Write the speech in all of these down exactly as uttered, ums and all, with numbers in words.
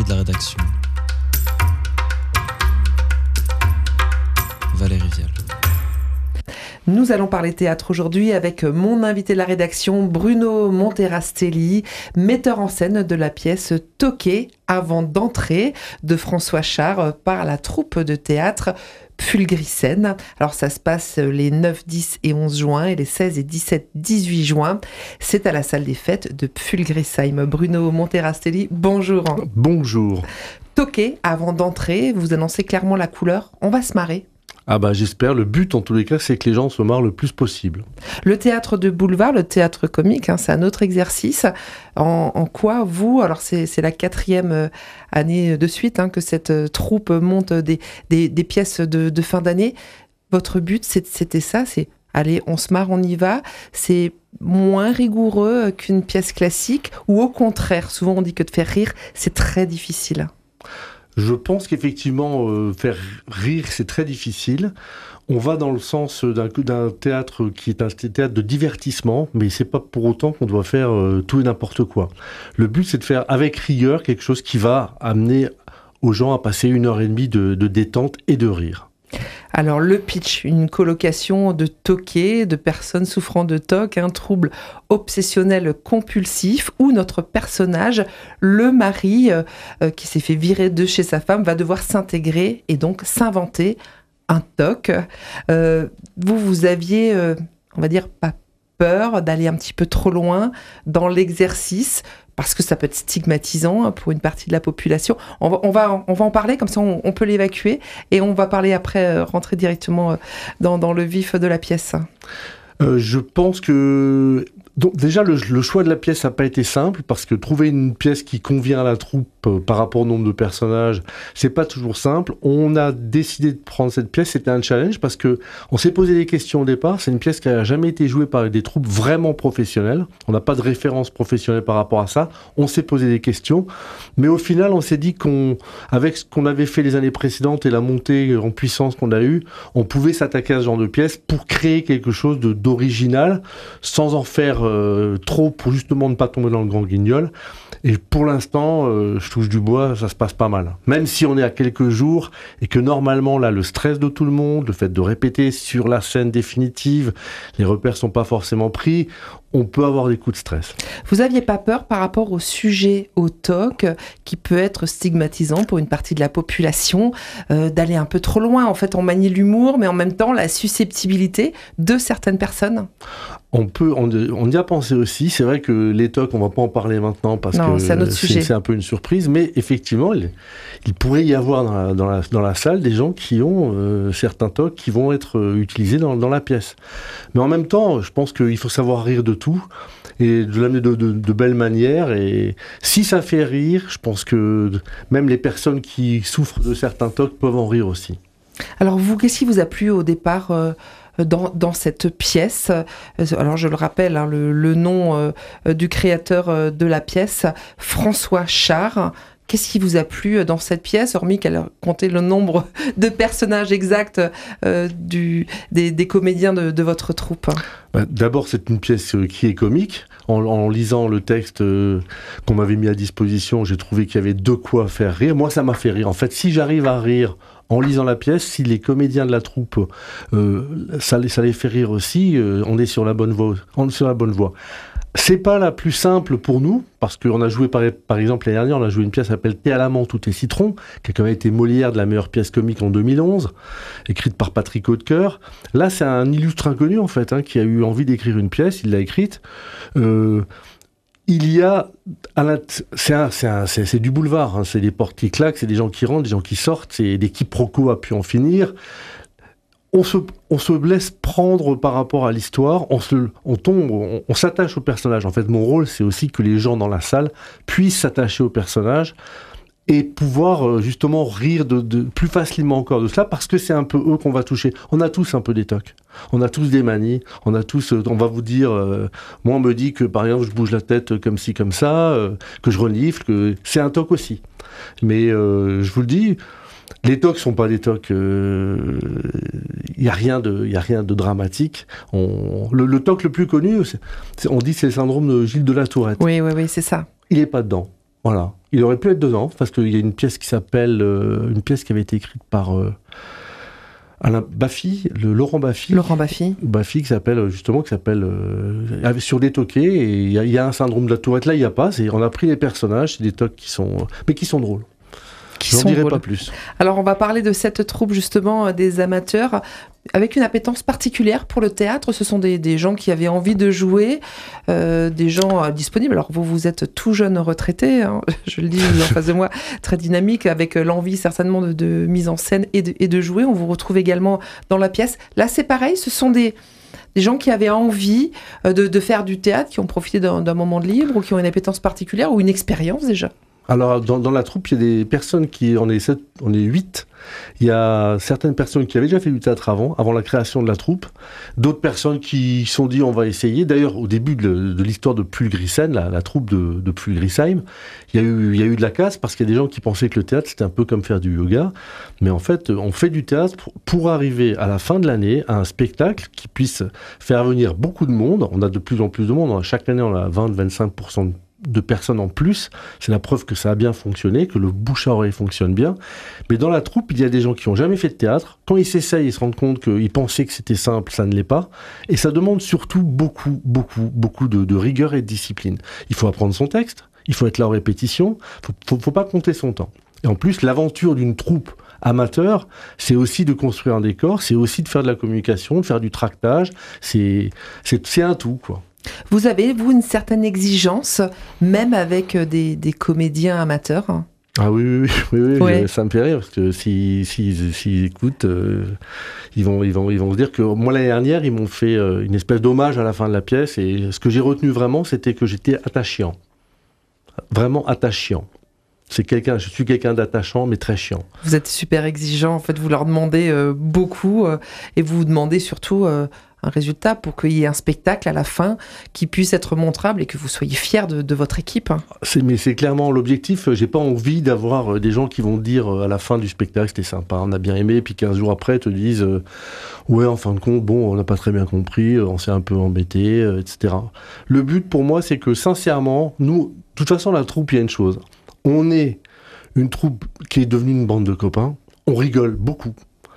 de la rédaction, Valérie Vial. Nous allons parler théâtre aujourd'hui avec mon invité de la rédaction, Bruno Monterastelli, metteur en scène de la pièce Toqué avant d'entrer de François Char par la troupe de théâtre Pfulgrisen. Alors ça se passe les neuf, dix et onze juin et les seize et dix-sept, dix-huit juin. C'est à la salle des fêtes de Pfulgrisheim. Bruno Monterastelli, bonjour. Bonjour. Toqué avant d'entrer, vous annoncez clairement la couleur. On va se marrer. Ah bah j'espère, le but en tous les cas c'est que les gens se marrent le plus possible. Le théâtre de boulevard, le théâtre comique, hein, c'est un autre exercice. En, en quoi vous, alors c'est, c'est la quatrième année de suite hein, que cette troupe monte des, des, des pièces de, de fin d'année. Votre but c'est, c'était ça, c'est allez on se marre, on y va. C'est moins rigoureux qu'une pièce classique ou au contraire, souvent on dit que de faire rire c'est très difficile. Je pense qu'effectivement, euh, faire rire, c'est très difficile. On va dans le sens d'un, d'un théâtre qui est un théâtre de divertissement, mais c'est pas pour autant qu'on doit faire euh, tout et n'importe quoi. Le but, c'est de faire avec rigueur quelque chose qui va amener aux gens à passer une heure et demie de, de détente et de rire. Alors le pitch, une colocation de toqués, de personnes souffrant de T O C, un trouble obsessionnel compulsif, où notre personnage, le mari euh, qui s'est fait virer de chez sa femme, va devoir s'intégrer et donc s'inventer un T O C. Euh, vous, vous aviez, euh, on va dire, pas peur d'aller un petit peu trop loin dans l'exercice, parce que ça peut être stigmatisant pour une partie de la population. On va, on va, on va en parler, comme ça on, on peut l'évacuer, et on va parler après, euh, rentrer directement dans, dans le vif de la pièce. Euh, je pense que... Donc déjà, le, le choix de la pièce n'a pas été simple, parce que trouver une pièce qui convient à la troupe euh, par rapport au nombre de personnages, c'est pas toujours simple. On a décidé de prendre cette pièce, c'était un challenge, parce que on s'est posé des questions au départ. C'est une pièce qui n'a jamais été jouée par des troupes vraiment professionnelles. On n'a pas de référence professionnelle par rapport à ça. On s'est posé des questions, mais au final, on s'est dit qu'on, avec ce qu'on avait fait les années précédentes et la montée en puissance qu'on a eue, on pouvait s'attaquer à ce genre de pièce pour créer quelque chose de, d'original, sans en faire Euh, trop pour justement ne pas tomber dans le grand guignol. Et pour l'instant, euh, je touche du bois, ça se passe pas mal. Même si on est à quelques jours et que normalement, là, le stress de tout le monde, le fait de répéter sur la scène définitive, les repères sont pas forcément pris, on peut avoir des coups de stress. Vous aviez pas peur par rapport au sujet, au T O C, qui peut être stigmatisant pour une partie de la population, euh, d'aller un peu trop loin? En fait, on manie l'humour, mais en même temps, la susceptibilité de certaines personnes. On peut, on, on y a pensé aussi. C'est vrai que les T O C, on va pas en parler maintenant parce non, que c'est un autre c'est, sujet. c'est un peu une surprise. Mais effectivement, il, il pourrait y avoir dans la, dans, la, dans la salle des gens qui ont euh, certains T O C qui vont être euh, utilisés dans, dans la pièce. Mais en même temps, je pense qu'il faut savoir rire de tout et de l'amener de, de, de belle manière. Et si ça fait rire, je pense que même les personnes qui souffrent de certains T O C peuvent en rire aussi. Alors vous, qu'est-ce qui vous a plu au départ euh, dans, dans cette pièce? Alors je le rappelle, hein, le, le nom euh, du créateur euh, de la pièce, François Char. Qu'est-ce qui vous a plu dans cette pièce, hormis qu'elle a compté le nombre de personnages exacts euh, du, des, des comédiens de, de votre troupe? D'abord, c'est une pièce qui est comique. En, en lisant le texte euh, qu'on m'avait mis à disposition, j'ai trouvé qu'il y avait de quoi faire rire. Moi, ça m'a fait rire. En fait, si j'arrive à rire en lisant la pièce, si les comédiens de la troupe, euh, ça, ça les fait rire aussi, euh, on est sur la bonne voie. On est sur la bonne voie. C'est pas la plus simple pour nous, parce qu'on a joué, par, par exemple, l'année dernière, on a joué une pièce qui s'appelle Thé à la menthe, tout est citron, qui a quand même été Molière de la meilleure pièce comique en deux mille onze, écrite par Patrick Hautecoeur. Là, c'est un illustre inconnu, en fait, hein, qui a eu envie d'écrire une pièce, il l'a écrite. Euh, il y a... À la, c'est, un, c'est, un, c'est, c'est du boulevard, hein, c'est des portes qui claquent, c'est des gens qui rentrent, des gens qui sortent, c'est des quiproquos à pu en finir. On se, on se laisse prendre par rapport à l'histoire, on, se, on tombe, on, on s'attache au personnage. En fait, mon rôle, c'est aussi que les gens dans la salle puissent s'attacher au personnage et pouvoir justement rire de, de, plus facilement encore de cela, parce que c'est un peu eux qu'on va toucher. On a tous un peu des tocs, on a tous des manies, on a tous, on va vous dire, euh, moi on me dit que par exemple je bouge la tête comme ci, comme ça, euh, que je renifle, que c'est un toc aussi. Mais euh, je vous le dis, les tocs sont pas des tocs, il euh, y a rien de, y a rien de dramatique. On, le, le toc le plus connu, c'est, c'est, on dit c'est le syndrome de Gilles de la Tourette. Oui, oui, oui, c'est ça. Il est pas dedans. Voilà. Il aurait pu être dedans, parce qu'il y a une pièce qui s'appelle... Euh, une pièce qui avait été écrite par... Euh, Alain Baffy, le Laurent Baffy. Laurent Baffy. Baffy qui s'appelle, justement, qui s'appelle euh, sur des toqués, et il y, y a un syndrome de la tourette, là il n'y a pas, c'est, on a pris les personnages, c'est des tocs qui sont, mais qui sont drôles. Qui J'en sont dirai drôles. pas plus. Alors on va parler de cette troupe justement des amateurs, avec une appétence particulière pour le théâtre. Ce sont des, des gens qui avaient envie de jouer, euh, des gens euh, disponibles. Alors vous, vous êtes tout jeune retraité, hein, je le dis en face de moi, très dynamique, avec l'envie certainement de, de mise en scène et de, et de jouer. On vous retrouve également dans la pièce. Là c'est pareil, ce sont des... Des gens qui avaient envie de, de faire du théâtre, qui ont profité d'un, d'un moment de libre, ou qui ont une appétence particulière, ou une expérience déjà. Alors, dans, dans la troupe, il y a des personnes qui... On est, sept, on est huit. Il y a certaines personnes qui avaient déjà fait du théâtre avant, avant la création de la troupe. D'autres personnes qui se sont dit, on va essayer. D'ailleurs, au début de, de l'histoire de Pulgrissen, la, la troupe de, de Pulgrisheim, il y, a eu, il y a eu de la casse, parce qu'il y a des gens qui pensaient que le théâtre, c'était un peu comme faire du yoga. Mais en fait, on fait du théâtre pour, pour arriver à la fin de l'année à un spectacle qui puisse faire venir beaucoup de monde. On a de plus en plus de monde. Chaque année, on a vingt à vingt-cinq pour cent de de personnes en plus, c'est la preuve que ça a bien fonctionné, que le bouche à oreille fonctionne bien. Mais dans la troupe, il y a des gens qui n'ont jamais fait de théâtre. Quand ils s'essayent, ils se rendent compte qu'ils pensaient que c'était simple, ça ne l'est pas. Et ça demande surtout beaucoup, beaucoup, beaucoup de, de rigueur et de discipline. Il faut apprendre son texte, il faut être là en répétition, il ne faut, faut pas compter son temps. Et en plus, l'aventure d'une troupe amateur, c'est aussi de construire un décor, c'est aussi de faire de la communication, de faire du tractage, c'est, c'est, c'est un tout, quoi. Vous avez, vous, une certaine exigence, même avec des, des comédiens amateurs? Ah oui, oui, oui, oui, ouais. je, ça me fait rire, parce que s'ils si, si, si écoutent, euh, ils, vont, ils, vont, ils vont se dire que moi, l'année dernière, ils m'ont fait euh, une espèce d'hommage à la fin de la pièce, et ce que j'ai retenu vraiment, c'était que j'étais attachant. Vraiment attachant. C'est quelqu'un, je suis quelqu'un d'attachant, mais très chiant. Vous êtes super exigeant, en fait, vous leur demandez euh, beaucoup, euh, et vous vous demandez surtout... Euh, un résultat pour qu'il y ait un spectacle à la fin qui puisse être montrable et que vous soyez fiers de, de votre équipe. C'est, mais c'est clairement l'objectif. J'ai pas envie d'avoir des gens qui vont dire à la fin du spectacle c'était sympa, on a bien aimé, puis quinze jours après te disent euh, ouais, en fin de compte, bon, on n'a pas très bien compris, on s'est un peu embêté, euh, et cetera. Le but pour moi, c'est que sincèrement, nous, de toute façon, la troupe, il y a une chose. On est une troupe qui est devenue une bande de copains, on rigole beaucoup.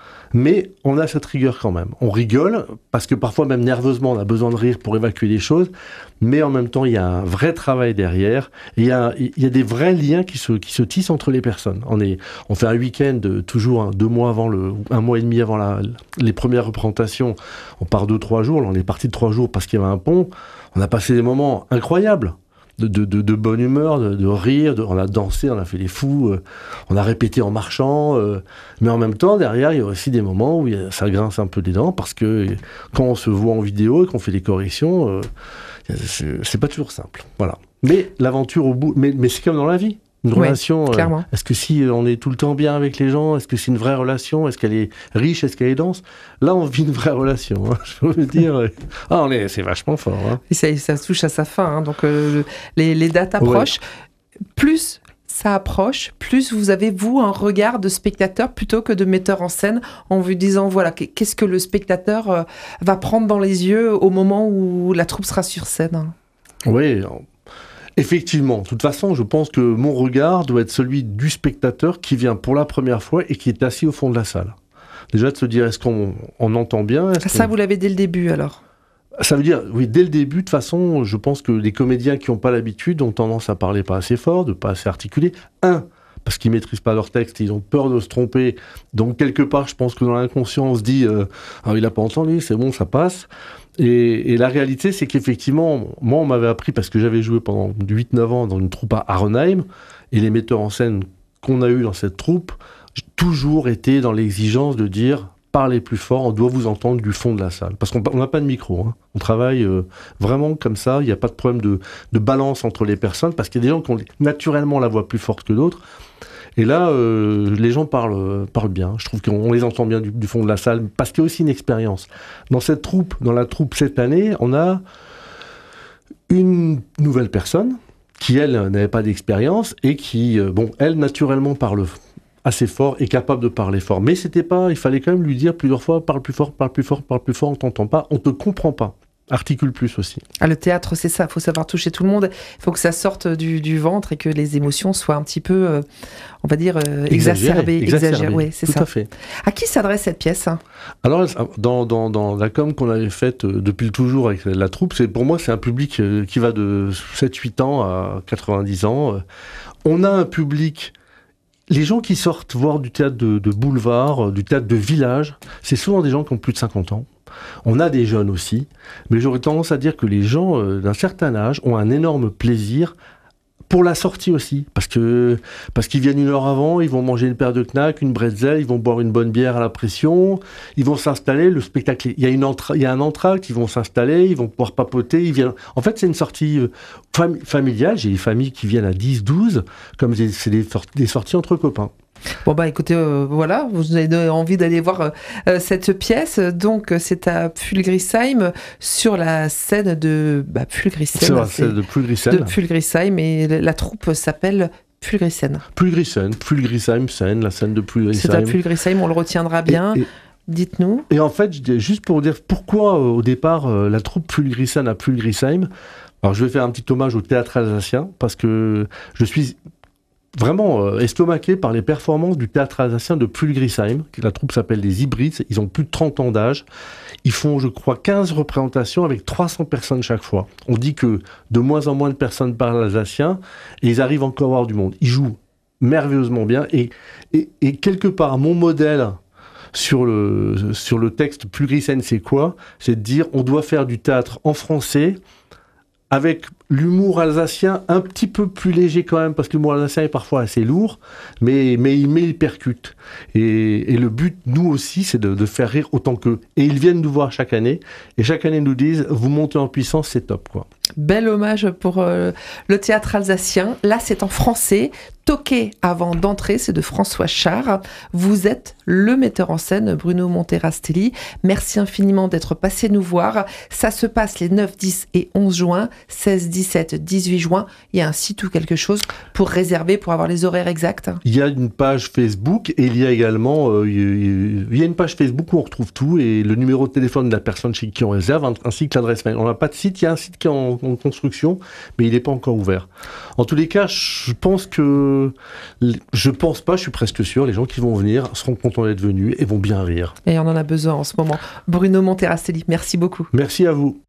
Mais on a cette rigueur quand même. On rigole, parce que parfois, même nerveusement, on a besoin de rire pour évacuer des choses, mais en même temps, il y a un vrai travail derrière, et il y a, il y a des vrais liens qui se, qui se tissent entre les personnes. On, est, on fait un week-end, toujours hein, deux mois avant, le, un mois et demi avant la, les premières représentations, on part deux, trois jours, là on est parti de trois jours parce qu'il y avait un pont, on a passé des moments incroyables. De, de, de, de bonne humeur, de, de rire, de, on a dansé, on a fait les fous, euh, on a répété en marchant, euh, mais en même temps, derrière, il y a aussi des moments où il y a, ça grince un peu des dents, parce que quand on se voit en vidéo et qu'on fait des corrections, euh, c'est, c'est pas toujours simple. Voilà. Mais l'aventure au bout, mais, mais c'est comme dans la vie. Une ouais, relation, euh, est-ce que si on est tout le temps bien avec les gens, est-ce que c'est une vraie relation, est-ce qu'elle est riche, est-ce qu'elle est dense? Là, on vit une vraie relation, hein, je veux dire. Ah, on est, c'est vachement fort. Hein. Et ça, ça touche à sa fin, hein, donc euh, les, les dates approchent. Ouais. Plus ça approche, plus vous avez, vous, un regard de spectateur plutôt que de metteur en scène, en vous disant, voilà, qu'est-ce que le spectateur euh, va prendre dans les yeux au moment où la troupe sera sur scène. Oui, effectivement, de toute façon, je pense que mon regard doit être celui du spectateur qui vient pour la première fois et qui est assis au fond de la salle. Déjà de se dire, est-ce qu'on on entend bien est-ce Ça, qu'on... vous l'avez dès le début, alors? Ça veut dire, oui, dès le début, de toute façon, je pense que les comédiens qui n'ont pas l'habitude ont tendance à parler pas assez fort, de pas assez articuler. Un, parce qu'ils maîtrisent pas leur texte, ils ont peur de se tromper. Donc, quelque part, je pense que dans l'inconscient, on se dit, euh, ah, il a pas entendu, c'est bon, ça passe. Et, et la réalité, c'est qu'effectivement, moi, on m'avait appris, parce que j'avais joué pendant huit neuf ans dans une troupe à Arenheim, et les metteurs en scène qu'on a eu dans cette troupe, j'ai toujours été dans l'exigence de dire, parlez plus fort, on doit vous entendre du fond de la salle. Parce qu'on n'a pas de micro, hein. On travaille euh, vraiment comme ça, il n'y a pas de problème de, de balance entre les personnes, parce qu'il y a des gens qui ont naturellement la voix plus forte que d'autres. Et là, euh, les gens parlent, parlent bien. Je trouve qu'on les entend bien du, du fond de la salle, parce qu'il y a aussi une expérience. Dans cette troupe, dans la troupe cette année, on a une nouvelle personne qui, elle, n'avait pas d'expérience et qui, euh, bon, elle, naturellement, parle assez fort, est capable de parler fort. Mais c'était pas, il fallait quand même lui dire plusieurs fois, parle plus fort, parle plus fort, parle plus fort, on t'entend pas, on te comprend pas. Articule plus aussi. Ah, le théâtre, c'est ça, il faut savoir toucher tout le monde, il faut que ça sorte du, du ventre et que les émotions soient un petit peu, euh, on va dire, euh, exacerbées. Exagérées, oui, c'est tout ça. à fait. À qui s'adresse cette pièce? Alors, dans, dans, dans la com qu'on avait faite depuis toujours avec la troupe, c'est, pour moi, c'est un public qui va de sept huit ans à quatre-vingt-dix ans. On a un public... Les gens qui sortent voir du théâtre de, de boulevard, du théâtre de village, c'est souvent des gens qui ont plus de cinquante ans. On a des jeunes aussi, mais j'aurais tendance à dire que les gens euh, d'un certain âge ont un énorme plaisir pour la sortie aussi, parce que parce qu'ils viennent une heure avant, ils vont manger une paire de knacks, une bretzel, ils vont boire une bonne bière à la pression, ils vont s'installer, le spectacle, il y a une entra- il y a un entracte, ils vont s'installer, ils vont pouvoir papoter, ils viennent. En fait, c'est une sortie fam- familiale. J'ai des familles qui viennent à dix, douze, comme c'est, c'est des, des sorties entre copains. Bon bah écoutez, euh, voilà, vous avez envie d'aller voir euh, cette pièce, donc c'est à Pulgrisheim, sur la scène de bah, Pulgrisheim. Sur la scène de Pulgrisheim. De Pulgrisheim, et la troupe s'appelle Pulgrisheim. Pulgrisheim, Pulgrisheim, scène, la scène de Pulgrisheim. C'est à Pulgrisheim, on le retiendra bien. Et, et... Dites-nous. Et en fait, juste pour dire pourquoi euh, au départ euh, la troupe Pulgrisheim à Pulgrisheim, alors je vais faire un petit hommage au théâtre alsacien, parce que je suis vraiment euh, estomaqué par les performances du théâtre alsacien de Pulgrisheim. La troupe s'appelle les Hybrides, ils ont plus de trente ans d'âge. Ils font, je crois, quinze représentations avec trois cents personnes chaque fois. On dit que de moins en moins de personnes parlent alsacien, et ils arrivent encore à avoir du monde. Ils jouent merveilleusement bien, et, et, et quelque part, mon modèle sur le, sur le texte Pulgrisheim, c'est quoi ? C'est de dire, on doit faire du théâtre en français, avec l'humour alsacien un petit peu plus léger quand même, parce que l'humour alsacien est parfois assez lourd, mais, mais, mais il percute. Et, et le but, nous aussi, c'est de, de faire rire autant qu'eux. Et ils viennent nous voir chaque année, et chaque année ils nous disent, vous montez en puissance, c'est top, quoi. Bel hommage pour euh, le théâtre alsacien. Là, c'est en français. Toqué avant d'entrer, c'est de François Char. Vous êtes le metteur en scène, Bruno Monterastelli. Merci infiniment d'être passé nous voir. Ça se passe les neuf, dix et onze juin, seize, dix-sept, dix-huit juin. Il y a un site ou quelque chose pour réserver, pour avoir les horaires exacts? Il y a une page Facebook, et il y a également euh, il y a une page Facebook où on retrouve tout, et le numéro de téléphone de la personne chez qui on réserve, ainsi que l'adresse mail. On n'a pas de site, il y a un site qui est en en construction, mais il n'est pas encore ouvert. En tous les cas, je pense que, je pense pas, je suis presque sûr, les gens qui vont venir seront contents d'être venus et vont bien rire. Et on en a besoin en ce moment. Bruno Monterastelli, merci beaucoup. Merci à vous.